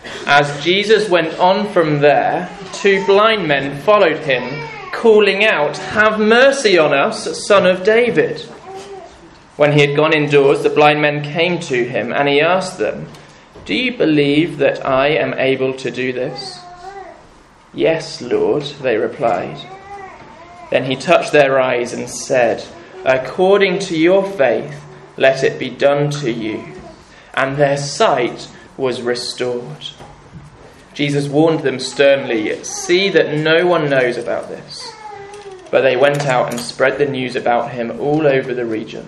As Jesus went on from there, 2 blind men followed him, calling out, "Have mercy on us, Son of David." When he had gone indoors, the blind men came to him, and he asked them, "Do you believe that I am able to do this?" "Yes, Lord," they replied. Then he touched their eyes and said, "According to your faith, let it be done to you." And their sight was restored. Jesus warned them sternly, "See that no one knows about this." But they went out and spread the news about him all over the region.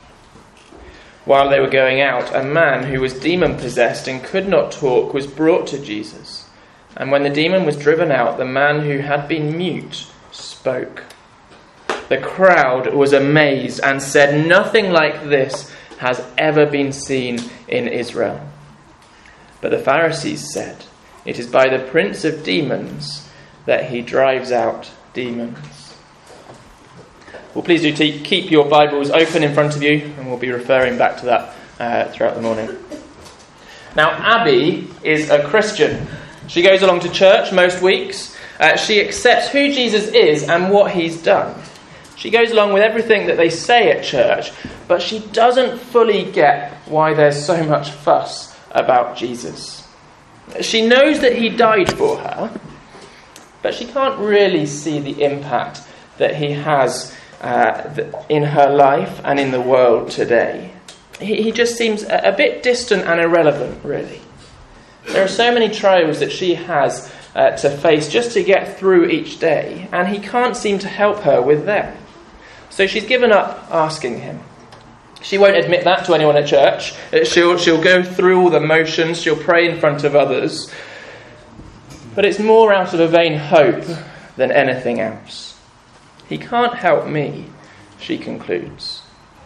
While they were going out, a man who was demon-possessed and could not talk was brought to Jesus. And when the demon was driven out, the man who had been mute spoke. The crowd was amazed and said, "Nothing like this has ever been seen in Israel." But the Pharisees said, "It is by the prince of demons that he drives out demons." Well, please do keep your Bibles open in front of you, and we'll be referring back to that throughout the morning. Now, Abby is a Christian. She goes along to church most weeks. She accepts who Jesus is and what he's done. She goes along with everything that they say at church, but she doesn't fully get why there's so much fuss about Jesus. She knows that he died for her, but she can't really see the impact that he has in her life and in the world today. He just seems a bit distant and irrelevant, really. There are so many trials that she has to face just to get through each day, and he can't seem to help her with them. So she's given up asking him. She won't admit that to anyone at church. She'll go through all the motions, she'll pray in front of others, but it's more out of a vain hope than anything else. He can't help me, she concludes.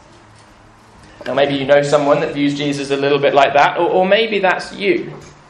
Now maybe you know someone that views Jesus a little bit like that, or maybe that's you.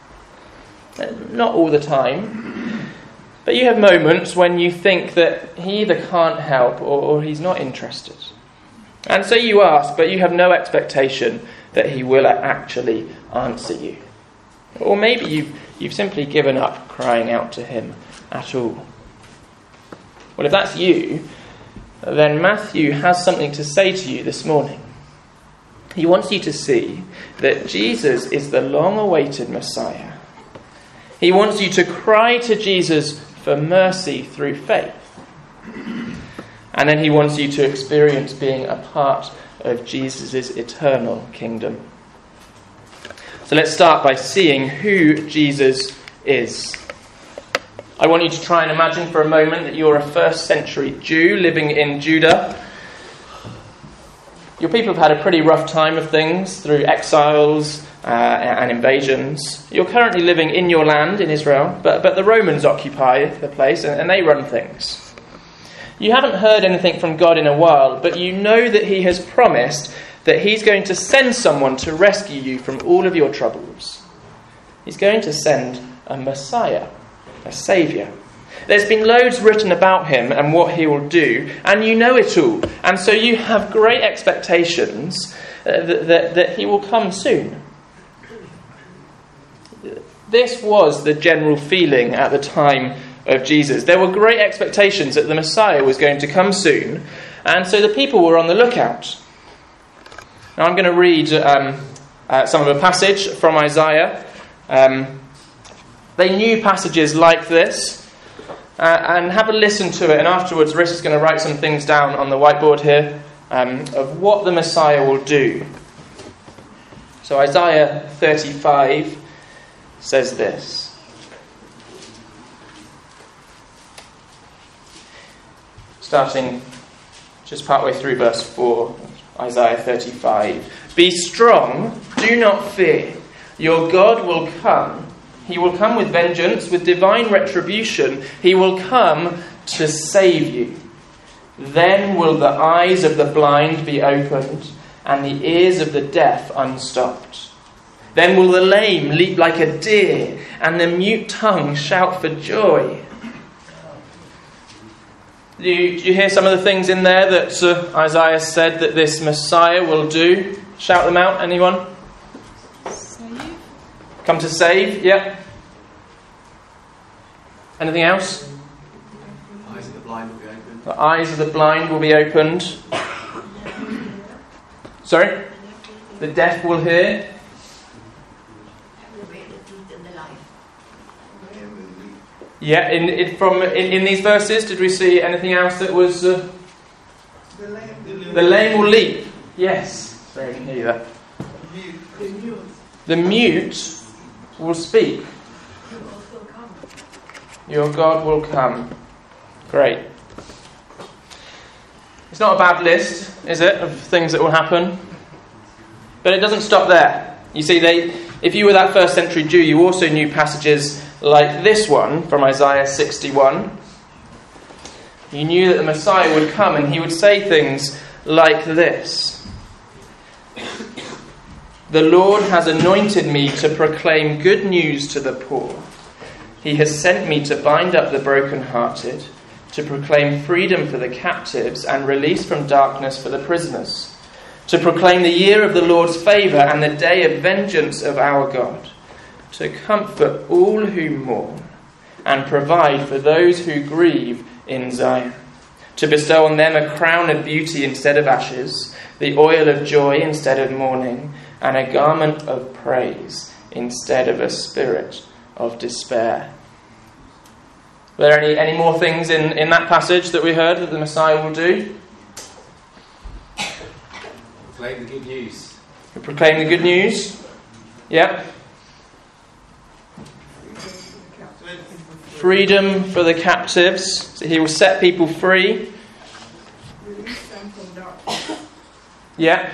Not all the time, but you have moments when you think that he either can't help or he's not interested. And so you ask, but you have no expectation that he will actually answer you. Or maybe you've simply given up crying out to him at all. Well, if that's you, then Matthew has something to say to you this morning. He wants you to see that Jesus is the long-awaited Messiah. He wants you to cry to Jesus for mercy through faith. And then he wants you to experience being a part of Jesus' eternal kingdom. So let's start by seeing who Jesus is. I want you to try and imagine for a moment that you're a first century Jew living in Judah. Your people have had a pretty rough time of things through exiles and invasions. You're currently living in your land in Israel, but the Romans occupy the place and they run things. You haven't heard anything from God in a while, but you know that he has promised that he's going to send someone to rescue you from all of your troubles. He's going to send a Messiah, a saviour. There's been loads written about him and what he will do, and you know it all. And so you have great expectations that he will come soon. This was the general feeling at the time of Jesus. There were great expectations that the Messiah was going to come soon, and so the people were on the lookout. Now I'm going to read some of a passage from Isaiah. They knew passages like this, and have a listen to it, and afterwards Riss is going to write some things down on the whiteboard here of what the Messiah will do. So Isaiah 35 says this. Starting just partway through verse 4, Isaiah 35. Be strong, do not fear. Your God will come. He will come with vengeance, with divine retribution. He will come to save you. Then will the eyes of the blind be opened, and the ears of the deaf unstopped. Then will the lame leap like a deer, and the mute tongue shout for joy. Do you hear some of the things in there that Isaiah said that this Messiah will do? Shout them out, anyone? Save. Come to save, yeah. Anything else? The eyes of the blind will be opened. The eyes of the blind will be opened. Sorry? The deaf will hear. Yeah, in these verses, did we see anything else that was... The lame will leap. Yes. Sorry, I didn't hear you there. The mute will speak. Your God will come. Great. It's not a bad list, is it, of things that will happen? But it doesn't stop there. You see, if you were that first century Jew, you also knew passages like this one from Isaiah 61. You knew that the Messiah would come and he would say things like this. The Lord has anointed me to proclaim good news to the poor. He has sent me to bind up the brokenhearted, to proclaim freedom for the captives and release from darkness for the prisoners, to proclaim the year of the Lord's favour and the day of vengeance of our God, to comfort all who mourn and provide for those who grieve in Zion, to bestow on them a crown of beauty instead of ashes, the oil of joy instead of mourning, and a garment of praise instead of a spirit of despair. Were there any more things in that passage that we heard that the Messiah will do? Proclaim the good news. He'll proclaim the good news. Yeah. Freedom for the captives. So he will set people free. Release them from darkness. Yeah.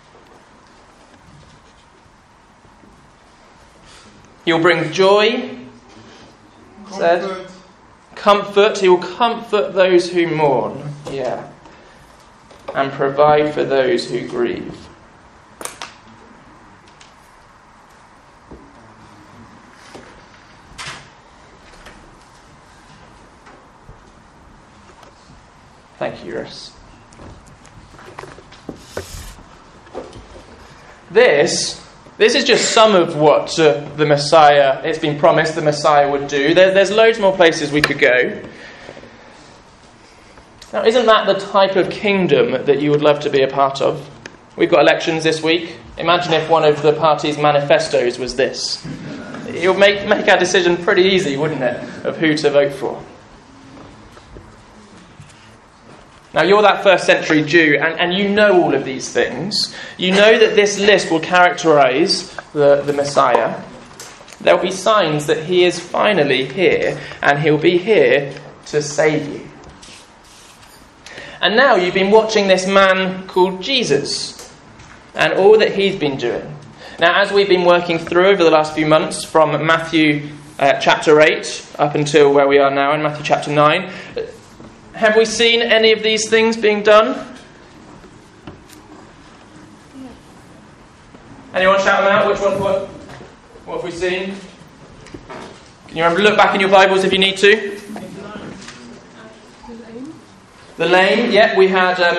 He'll bring joy. Said. Comfort. He will comfort those who mourn. Yeah. And provide for those who grieve. Thank you, Russ. This is just some of what the Messiah, it's been promised the Messiah would do. There's loads more places we could go. Now, isn't that the type of kingdom that you would love to be a part of? We've got elections this week. Imagine if one of the party's manifestos was this. It would make our decision pretty easy, wouldn't it, of who to vote for. Now, you're that first century Jew, and you know all of these things. You know that this list will characterise the Messiah. There will be signs that he is finally here, and he'll be here to save you. And now you've been watching this man called Jesus, and all that he's been doing. Now, as we've been working through over the last few months, from Matthew chapter 8 up until where we are now in Matthew chapter 9, have we seen any of these things being done? Anyone shout them out? Which one? What have we seen? Can you remember? Look back in your Bibles if you need to. The lame. Yeah, we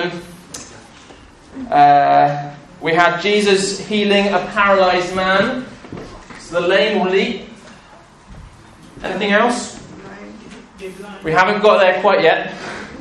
had Jesus healing a paralysed man. So the lame will leap. Anything else? We haven't got there quite yet.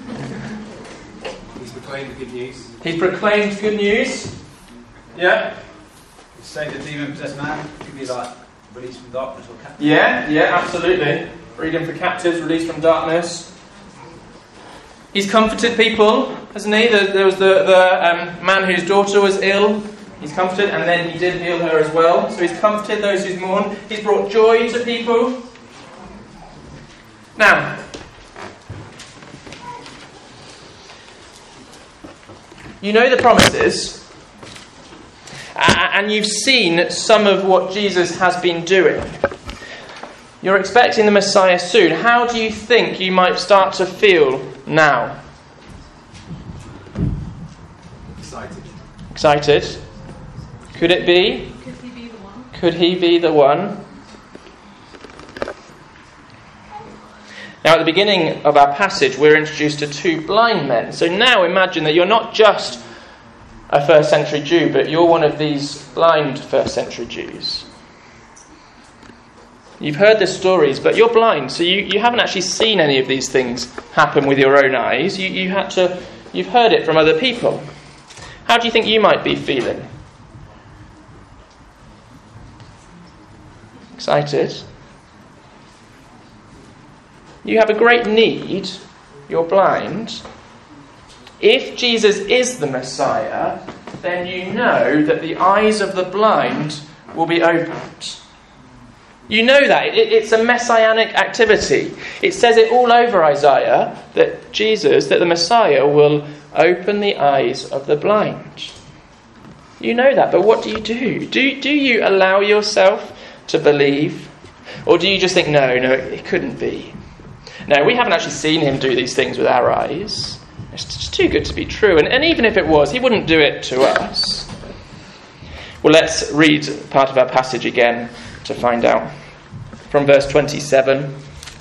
He's proclaimed the good news. He's proclaimed good news. Yeah. He's saved a demon-possessed man. Could be like released from darkness or captive. Yeah, absolutely. Freedom for captives, released from darkness. He's comforted people, hasn't he? There was the man whose daughter was ill. He's comforted, and then he did heal her as well. So he's comforted those who mourn. He's brought joy to people. Now, you know the promises, and you've seen some of what Jesus has been doing. You're expecting the Messiah soon. How do you think you might start to feel now? Excited? Could it be? Could he be the one? Could he be the one? Now, at the beginning of our passage, we're introduced to two blind men. So now imagine that you're not just a first century Jew, but you're one of these blind first century Jews. You've heard the stories, but you're blind, so you haven't actually seen any of these things happen with your own eyes. You've heard it from other people. How do you think you might be feeling? Excited? You have a great need. You're blind. If Jesus is the Messiah, then you know that the eyes of the blind will be opened. You know that. It's a messianic activity. It says it all over Isaiah that the Messiah, will open the eyes of the blind. You know that, but what do you do? Do you allow yourself to believe? Or do you just think, no, it couldn't be? No, we haven't actually seen him do these things with our eyes. It's just too good to be true. And even if it was, he wouldn't do it to us. Well, let's read part of our passage again to find out. From verse 27.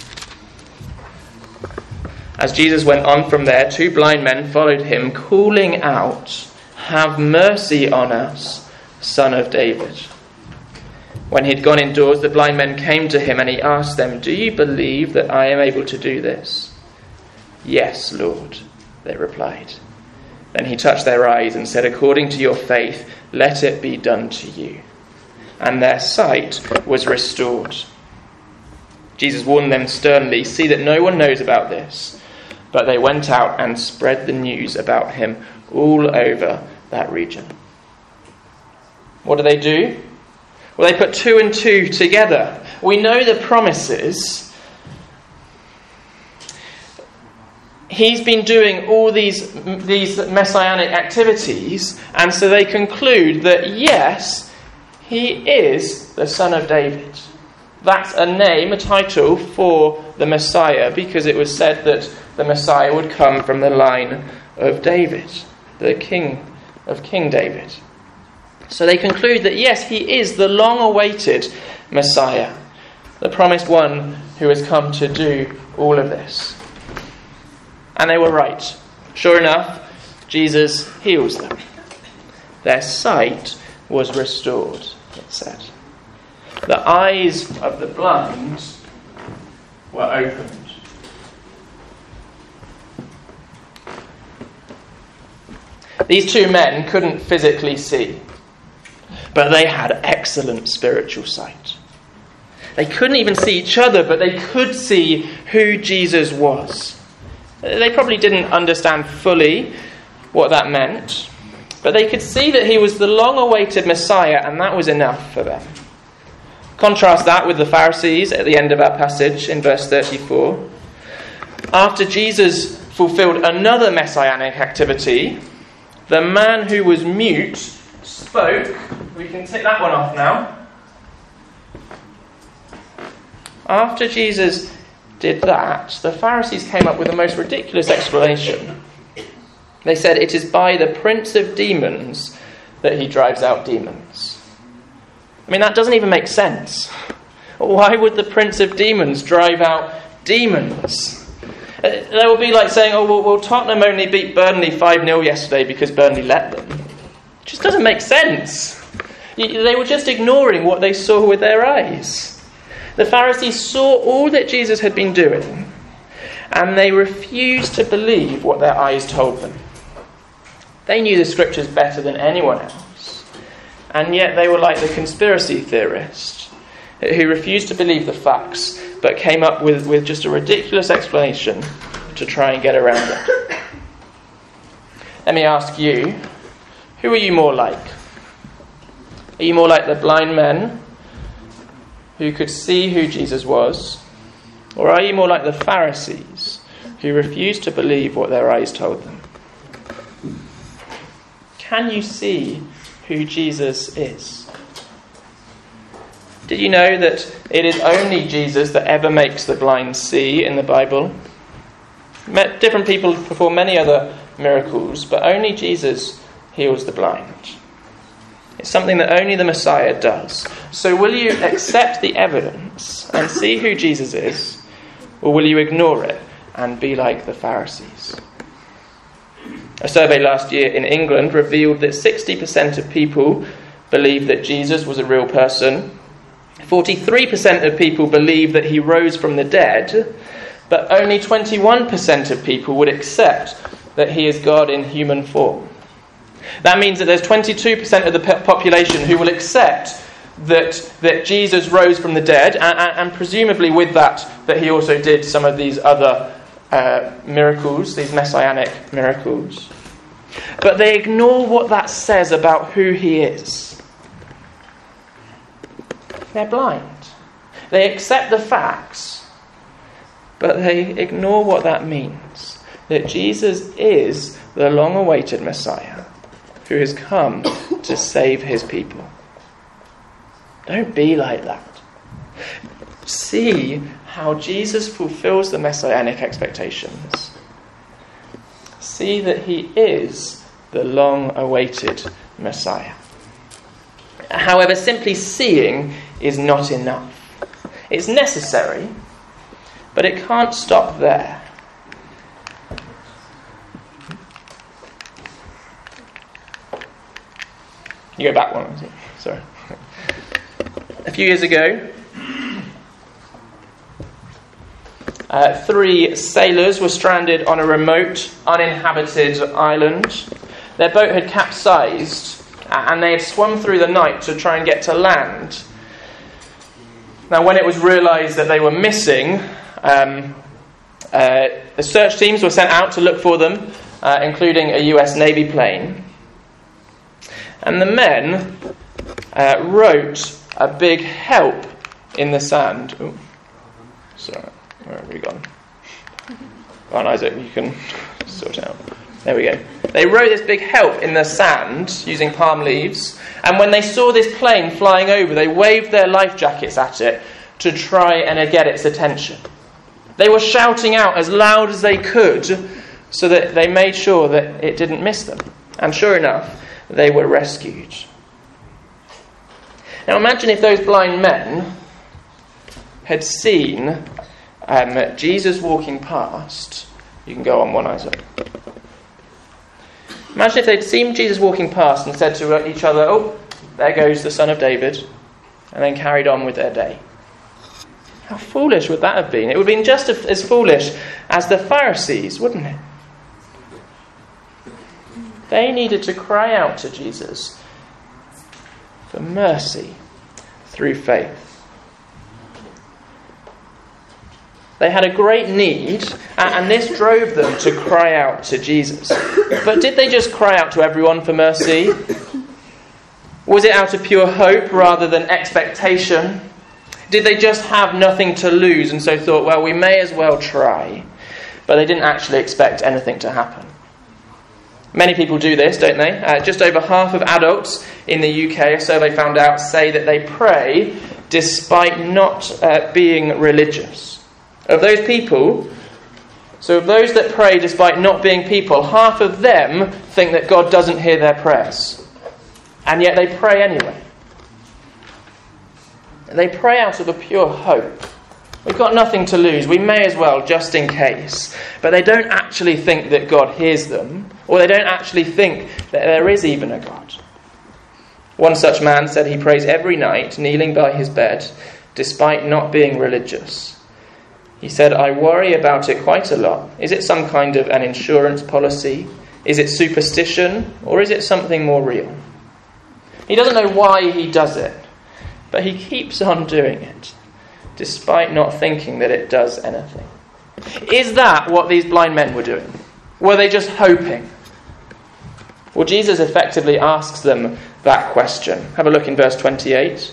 As Jesus went on from there, 2 blind men followed him, calling out, "Have mercy on us, Son of David." When he'd gone indoors, the blind men came to him, and he asked them, "Do you believe that I am able to do this?" "Yes, Lord," they replied. Then he touched their eyes and said, "According to your faith, let it be done to you." And their sight was restored. Jesus warned them sternly, "See that no one knows about this." But they went out and spread the news about him all over that region. What do? Well, they put 2 and 2 together. We know the promises. He's been doing all these messianic activities, and so they conclude that yes, he is the Son of David. That's a name, a title for the Messiah, because it was said that the Messiah would come from the line of David, the king of King David. So they conclude that yes, he is the long-awaited Messiah, the promised one who has come to do all of this. And they were right. Sure enough, Jesus heals them. Their sight was restored, it said. The eyes of the blind were opened. These 2 men couldn't physically see, but they had excellent spiritual sight. They couldn't even see each other, but they could see who Jesus was. They probably didn't understand fully what that meant, but they could see that he was the long-awaited Messiah, and that was enough for them. Contrast that with the Pharisees at the end of our passage in verse 34. After Jesus fulfilled another messianic activity, the man who was mute spoke. We can take that one off now. After Jesus did that, the Pharisees came up with the most ridiculous explanation. They said it is by the prince of demons that he drives out demons. I mean, that doesn't even make sense. Why would the prince of demons drive out demons? That would be like saying, well, Tottenham only beat Burnley 5-0 yesterday because Burnley let them. It just doesn't make sense. They were just ignoring what they saw with their eyes. The Pharisees saw all that Jesus had been doing, and they refused to believe what their eyes told them. They knew the scriptures better than anyone else. And yet they were like the conspiracy theorists who refused to believe the facts but came up with just a ridiculous explanation to try and get around it. Let me ask you, who are you more like? Are you more like the blind men who could see who Jesus was? Or are you more like the Pharisees who refused to believe what their eyes told them? Can you see who Jesus is? Did you know that it is only Jesus that ever makes the blind see in the Bible? Different people perform many other miracles, but only Jesus heals the blind. It's something that only the Messiah does. So will you accept the evidence and see who Jesus is, or will you ignore it and be like the Pharisees? A survey last year in England revealed that 60% of people believe that Jesus was a real person, 43% of people believe that he rose from the dead, but only 21% of people would accept that he is God in human form. That means that there's 22% of the population who will accept that Jesus rose from the dead, and presumably with that he also did some of these other miracles, these messianic miracles. But they ignore what that says about who he is. They're blind. They accept the facts, but they ignore what that means. That Jesus is the long-awaited Messiah who has come to save his people. Don't be like that. See how Jesus fulfills the messianic expectations. See that he is the long-awaited Messiah. However, simply seeing is not enough. It's necessary, but it can't stop there. You go back one, sorry. A few years ago, 3 sailors were stranded on a remote, uninhabited island. Their boat had capsized, and they had swum through the night to try and get to land. Now, when it was realised that they were missing, the search teams were sent out to look for them, including a US Navy plane. And the men wrote a big help in the sand. Ooh, sorry, where have we gone? Go on, Isaac, you can sort it out. There we go. They wrote this big help in the sand using palm leaves, and when they saw this plane flying over, they waved their life jackets at it to try and get its attention. They were shouting out as loud as they could so that they made sure that it didn't miss them. And sure enough, they were rescued. Now imagine if those blind men had seen Jesus walking past. You can go on one, Isaac. Imagine if they'd seen Jesus walking past and said to each other, "Oh, there goes the Son of David," and then carried on with their day. How foolish would that have been? It would have been just as foolish as the Pharisees, wouldn't it? They needed to cry out to Jesus for mercy through faith. They had a great need, and this drove them to cry out to Jesus. But did they just cry out to everyone for mercy? Was it out of pure hope rather than expectation? Did they just have nothing to lose and so thought, well, we may as well try? But they didn't actually expect anything to happen. Many people do this, don't they? Just over half of adults in the UK, a survey found out, say that they pray despite not being religious. Of those people, so of those that pray despite not being people, half of them think that God doesn't hear their prayers. And yet they pray anyway. They pray out of a pure hope. We've got nothing to lose. We may as well, just in case. But they don't actually think that God hears them, or they don't actually think that there is even a God. One such man said he prays every night, kneeling by his bed, despite not being religious. He said, "I worry about it quite a lot. Is it some kind of an insurance policy? Is it superstition? Or is it something more real?" He doesn't know why he does it, but he keeps on doing it, despite not thinking that it does anything. Is that what these blind men were doing? Were they just hoping? Well, Jesus effectively asks them that question. Have a look in verse 28.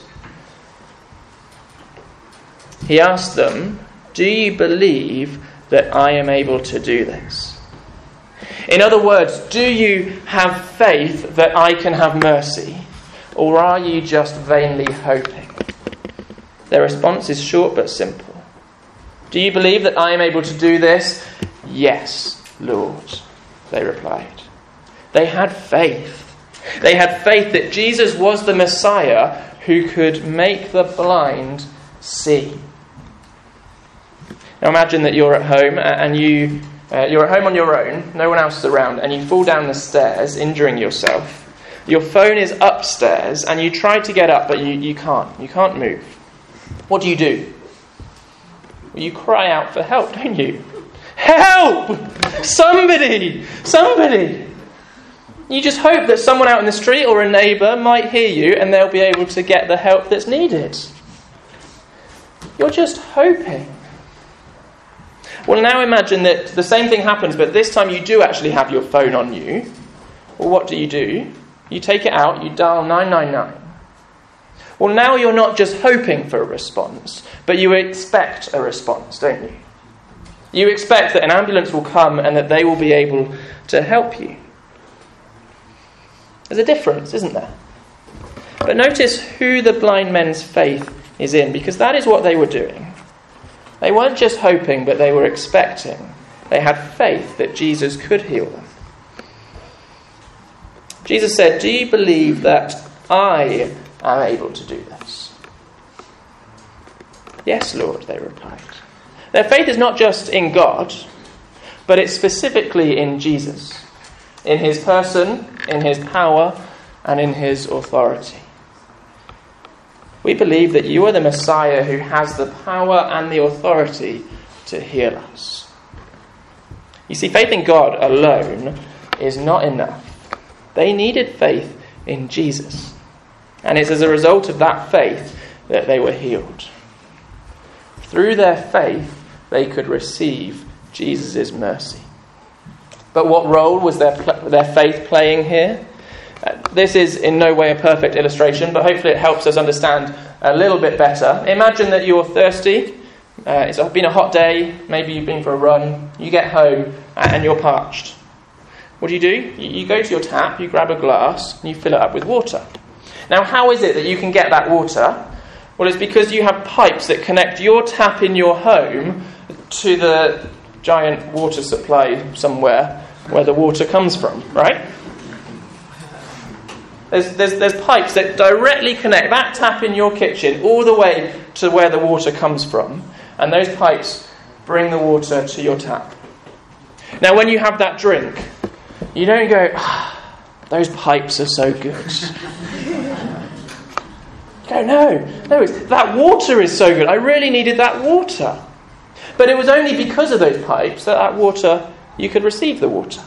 He asked them, "Do you believe that I am able to do this?" In other words, do you have faith that I can have mercy? Or are you just vainly hoping? Their response is short but simple. "Do you believe that I am able to do this?" "Yes, Lord," they replied. They had faith. They had faith that Jesus was the Messiah who could make the blind see. Now imagine that you're at home and you're at home on your own, no one else is around, and you fall down the stairs, injuring yourself. Your phone is upstairs and you try to get up, but you can't. You can't move. what do? Well, you cry out for help, don't you? Help! Somebody! You just hope that someone out in the street or a neighbour might hear you and they'll be able to get the help that's needed. You're just hoping. Well, now imagine that the same thing happens, but this time you do actually have your phone on you. Well, what do? You take it out, you dial 999. Well, now you're not just hoping for a response, but you expect a response, don't you? You expect that an ambulance will come and that they will be able to help you. There's a difference, isn't there? But notice who the blind men's faith is in, because that is what they were doing. They weren't just hoping, but they were expecting. They had faith that Jesus could heal them. Jesus said, "Do you believe that I am able to do this?" "Yes, Lord," they replied. Their faith is not just in God, but it's specifically in Jesus, in his person, in his power, and in his authority. We believe that you are the Messiah who has the power and the authority to heal us. You see, faith in God alone is not enough. They needed faith in Jesus. And it's as a result of that faith that they were healed. Through their faith, they could receive Jesus' mercy. But what role was their faith playing here? This is in no way a perfect illustration, but hopefully it helps us understand a little bit better. Imagine that you're thirsty. It's been a hot day. Maybe you've been for a run. You get home and you're parched. What do? You go to your tap, you grab a glass, and you fill it up with water. Now, how is it that you can get that water? Well, it's because you have pipes that connect your tap in your home to the giant water supply somewhere where the water comes from, right? There's pipes that directly connect that tap in your kitchen all the way to where the water comes from. And those pipes bring the water to your tap. Now, when you have that drink, you don't go, those pipes are so good. You go, no, that water is so good. I really needed that water. But it was only because of those pipes that water, you could receive the water.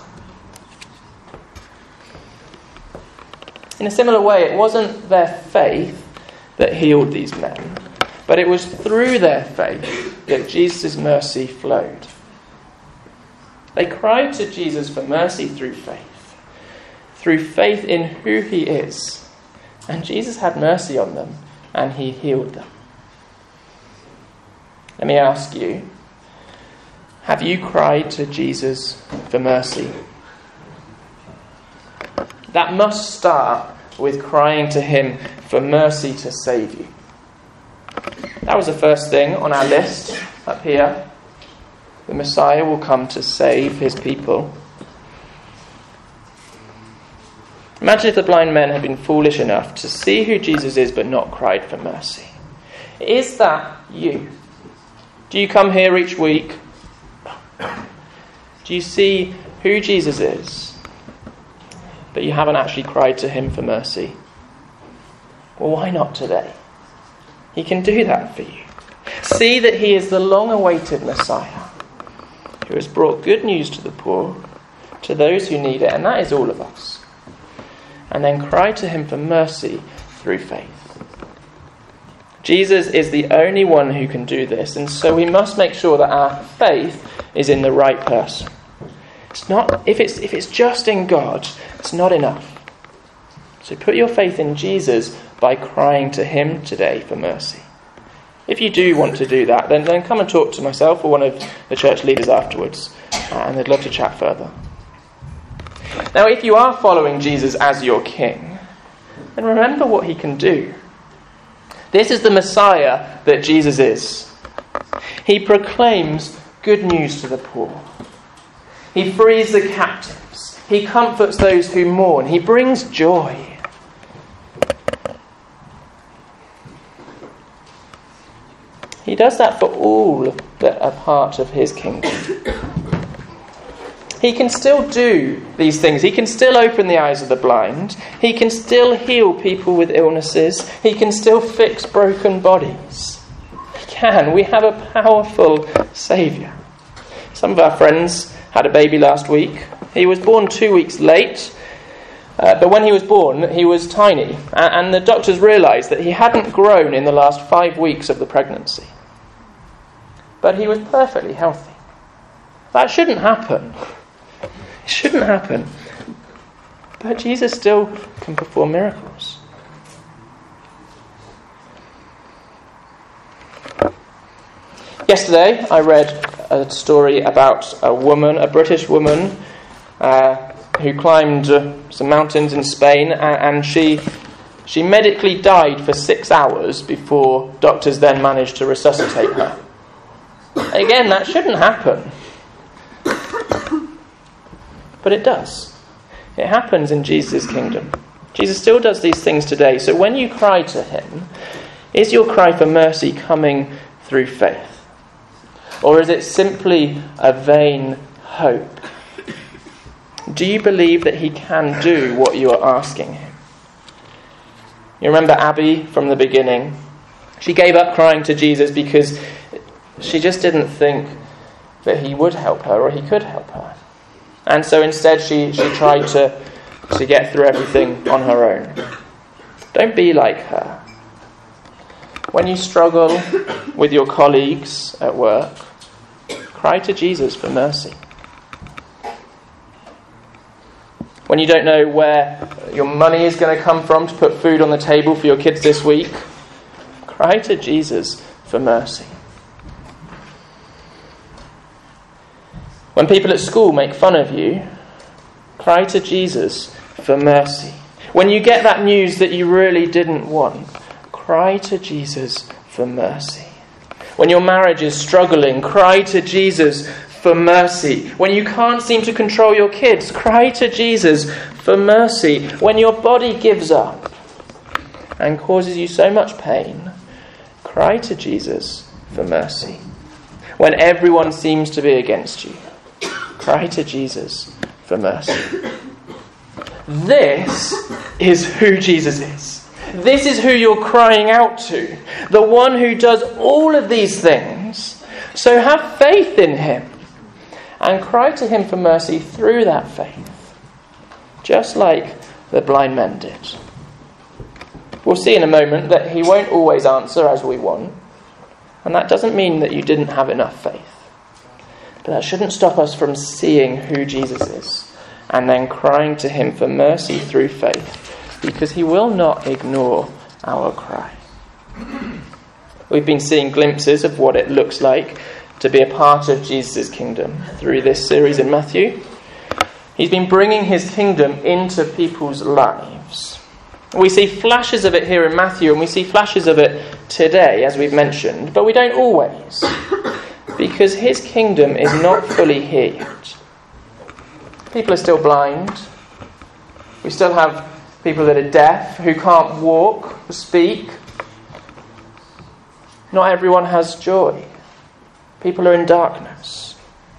In a similar way, it wasn't their faith that healed these men, but it was through their faith that Jesus' mercy flowed. They cried to Jesus for mercy through faith in who he is. And Jesus had mercy on them, and he healed them. Let me ask you, have you cried to Jesus for mercy? That must start with crying to him for mercy to save you. That was the first thing on our list up here. The Messiah will come to save his people. Imagine if the blind men had been foolish enough to see who Jesus is but not cried for mercy. Is that you? Do you come here each week? Do you see who Jesus is, but you haven't actually cried to him for mercy? Well, why not today? He can do that for you. See that he is the long-awaited Messiah who has brought good news to the poor, to those who need it, and that is all of us. And then cry to him for mercy through faith. Jesus is the only one who can do this, and so we must make sure that our faith is in the right person. It's not if it's just in God, it's not enough. So put your faith in Jesus by crying to him today for mercy. If you do want to do that, then come and talk to myself or one of the church leaders afterwards, and they'd love to chat further. Now, if you are following Jesus as your king, then remember what he can do. This is the Messiah that Jesus is. He proclaims good news to the poor. He frees the captives. He comforts those who mourn. He brings joy. He does that for all that are part of his kingdom. He can still do these things. He can still open the eyes of the blind. He can still heal people with illnesses. He can still fix broken bodies. can. We have a powerful Saviour. Some of our friends had a baby last week. He was born 2 weeks late, but when he was born, he was tiny, and the doctors realised that he hadn't grown in the last 5 weeks of the pregnancy. But he was perfectly healthy. That shouldn't happen. It shouldn't happen. But Jesus still can perform miracles. Yesterday, I read a story about a British woman, who climbed some mountains in Spain, and she medically died for 6 hours before doctors then managed to resuscitate her. Again, that shouldn't happen. But it does. It happens in Jesus' kingdom. Jesus still does these things today. So when you cry to him, is your cry for mercy coming through faith? Or is it simply a vain hope? Do you believe that he can do what you are asking him? You remember Abby from the beginning? She gave up crying to Jesus because she just didn't think that he would help her or he could help her. And so instead she tried to get through everything on her own. Don't be like her. When you struggle with your colleagues at work, cry to Jesus for mercy. When you don't know where your money is going to come from to put food on the table for your kids this week, cry to Jesus for mercy. When people at school make fun of you, cry to Jesus for mercy. When you get that news that you really didn't want, cry to Jesus for mercy. When your marriage is struggling, cry to Jesus for mercy. When you can't seem to control your kids, cry to Jesus for mercy. When your body gives up and causes you so much pain, cry to Jesus for mercy. When everyone seems to be against you, cry to Jesus for mercy. This is who Jesus is. This is who you're crying out to. The one who does all of these things. So have faith in him and cry to him for mercy through that faith. Just like the blind men did. We'll see in a moment that he won't always answer as we want. And that doesn't mean that you didn't have enough faith. But that shouldn't stop us from seeing who Jesus is and then crying to him for mercy through faith, because he will not ignore our cry. We've been seeing glimpses of what it looks like to be a part of Jesus' kingdom through this series in Matthew. He's been bringing his kingdom into people's lives. We see flashes of it here in Matthew, and we see flashes of it today, as we've mentioned, but we don't always. Because his kingdom is not fully here yet. People are still blind. We still have people that are deaf, who can't walk, speak. Not everyone has joy. People are in darkness.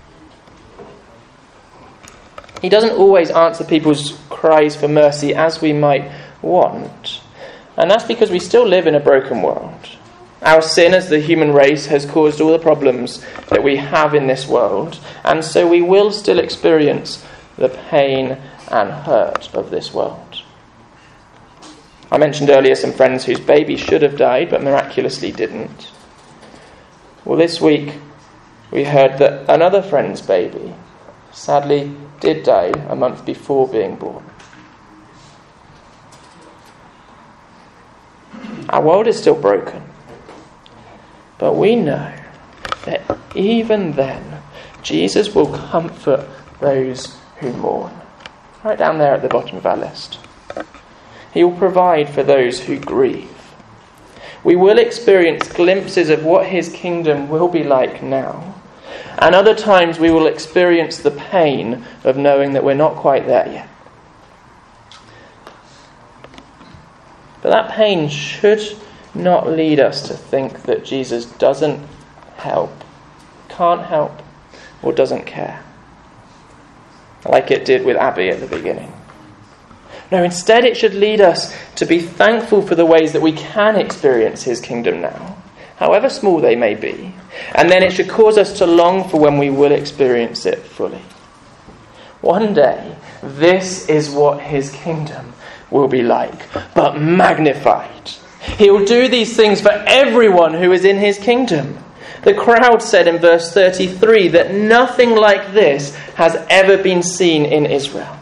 He doesn't always answer people's cries for mercy as we might want. And that's because we still live in a broken world. Our sin as the human race has caused all the problems that we have in this world, and so we will still experience the pain and hurt of this world. I mentioned earlier some friends whose baby should have died but miraculously didn't. Well, this week we heard that another friend's baby sadly did die a month before being born. Our world is still broken. But we know that even then, Jesus will comfort those who mourn. Right down there at the bottom of our list. He will provide for those who grieve. We will experience glimpses of what his kingdom will be like now. And other times we will experience the pain of knowing that we're not quite there yet. But that pain should not lead us to think that Jesus doesn't help, can't help, or doesn't care, like it did with Abby at the beginning. No, instead it should lead us to be thankful for the ways that we can experience his kingdom now, however small they may be, and then it should cause us to long for when we will experience it fully. One day, this is what his kingdom will be like, but magnified. He will do these things for everyone who is in his kingdom. The crowd said in verse 33 that nothing like this has ever been seen in Israel.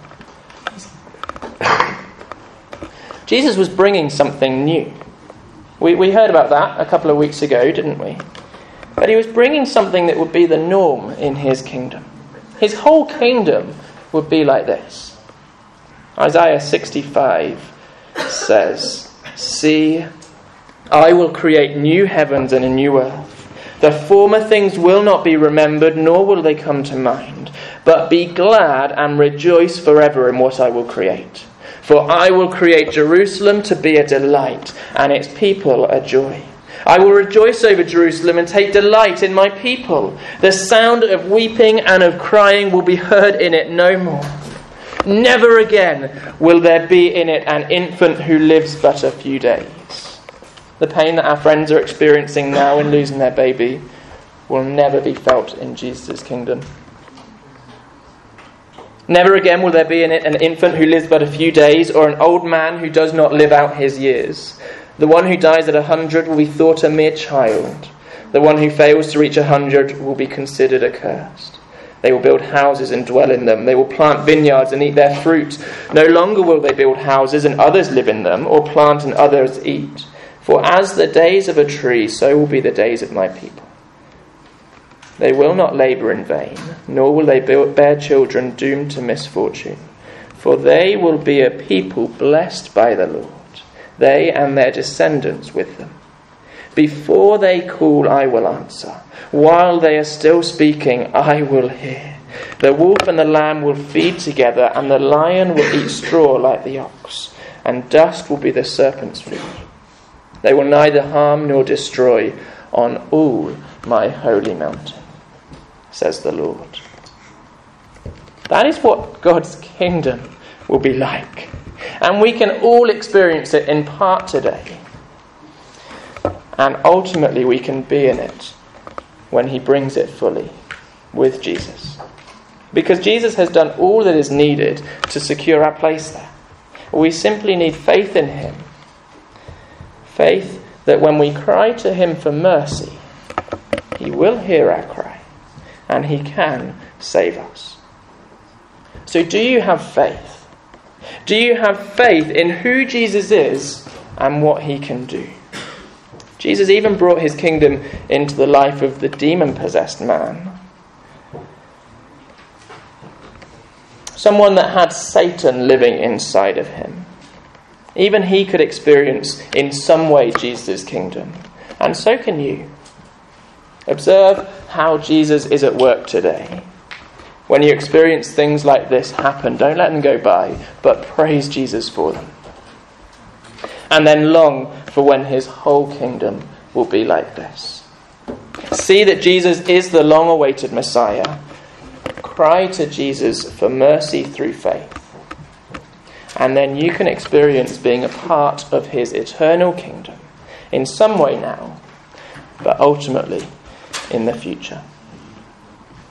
Jesus was bringing something new. We heard about that a couple of weeks ago, didn't we? But he was bringing something that would be the norm in his kingdom. His whole kingdom would be like this. Isaiah 65 says, "See, I will create new heavens and a new earth. The former things will not be remembered, nor will they come to mind. But be glad and rejoice forever in what I will create. For I will create Jerusalem to be a delight, and its people a joy. I will rejoice over Jerusalem and take delight in my people. The sound of weeping and of crying will be heard in it no more. Never again will there be in it an infant who lives but a few days." The pain that our friends are experiencing now in losing their baby will never be felt in Jesus' kingdom. Never again will there be in it an infant who lives but a few days, or an old man who does not live out his years. The one who dies at 100 will be thought a mere child. The one who fails to reach 100 will be considered accursed. They will build houses and dwell in them. They will plant vineyards and eat their fruit. No longer will they build houses and others live in them, or plant and others eat. For as the days of a tree, so will be the days of my people. They will not labour in vain, nor will they bear children doomed to misfortune. For they will be a people blessed by the Lord, they and their descendants with them. Before they call, I will answer. While they are still speaking, I will hear. The wolf and the lamb will feed together, and the lion will eat straw like the ox, and dust will be the serpent's food. They will neither harm nor destroy on all my holy mountain, says the Lord. That is what God's kingdom will be like. And we can all experience it in part today. And ultimately we can be in it when he brings it fully with Jesus. Because Jesus has done all that is needed to secure our place there. We simply need faith in him. Faith that when we cry to him for mercy, he will hear our cry and he can save us. So do you have faith? Do you have faith in who Jesus is and what he can do? Jesus even brought his kingdom into the life of the demon-possessed man. Someone that had Satan living inside of him. Even he could experience in some way Jesus' kingdom. And so can you. Observe how Jesus is at work today. When you experience things like this happen, don't let them go by, but praise Jesus for them. And then long for when his whole kingdom will be like this. See that Jesus is the long-awaited Messiah. Cry to Jesus for mercy through faith. And then you can experience being a part of his eternal kingdom in some way now, but ultimately in the future.